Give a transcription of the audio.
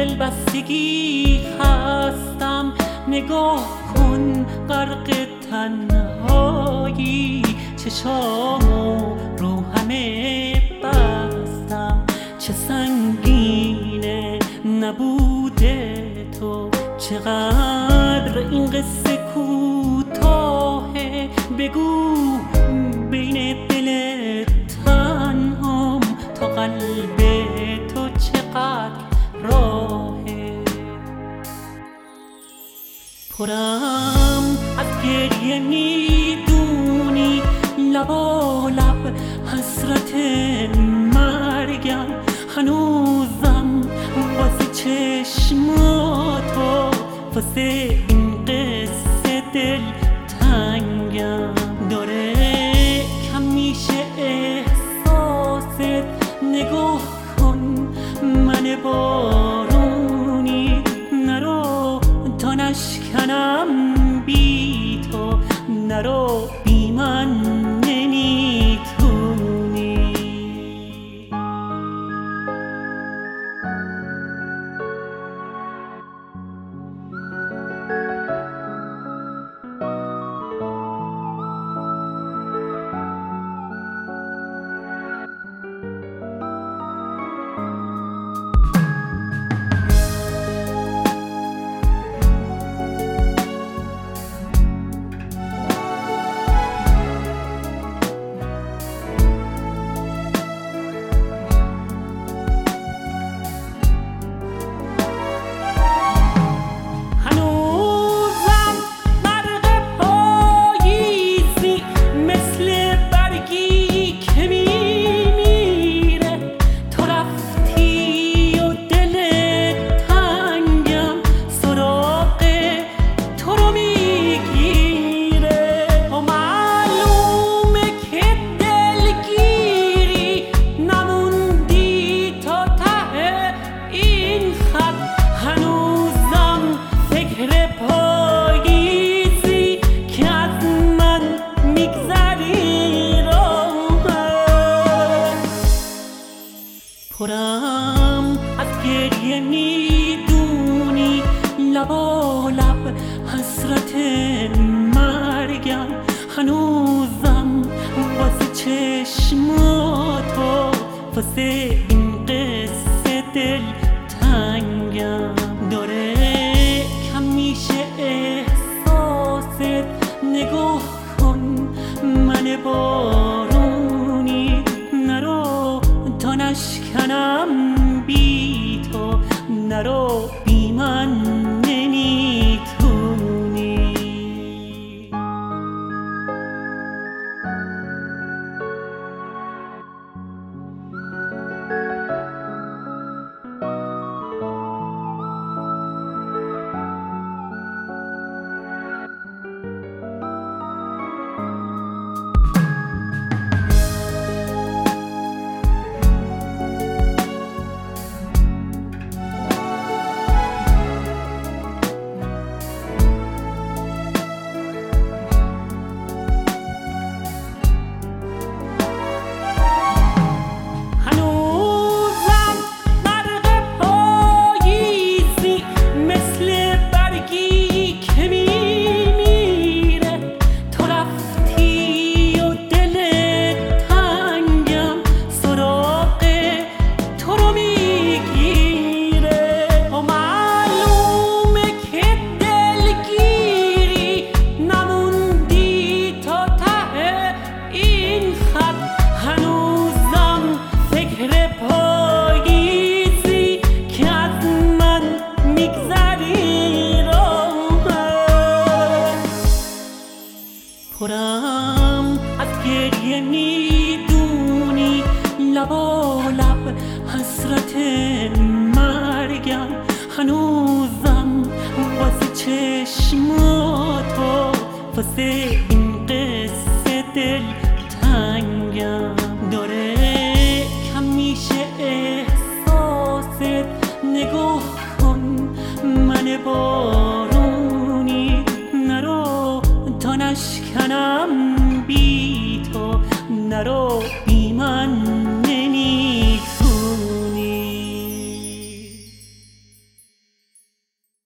دلبستگی هستم. نگاه کن غرق تنهایی، چشامو رو همه بستم. چه سنگینه نبوده تو، چقدر این قصه کوتاهه. بگو بین دل تنهام تا قلب تو چقدر راهه. پرم از گریه میدونی، لبا لب حسرت مرگم. هنوزم واسه چشماتو، واسه این قصه دل تنگم. داره کم میشه احساست، نگاه کن من بارونی. نرو تا نشکنم بی تو، نرو بی من نمیتونی. پرم از گریه میدونی، لبا لب حسرت مرگم. هنوزم واسه چشماتو، واسه این قصه دل تنگم. داره کم میشه احساست، نگاه کن من بارونی. نرو تا نشکنم بی تو، نرو بی من نمیتونی. پرم از گریه میدونی، لبا لب حسرت مرگم. هنوزم واسه چشماتو، واسه این قصه دل تنگم. داره کم میشه احساست، نگاه کن من بارونی. نرو تا نشکنم بی تو، نرو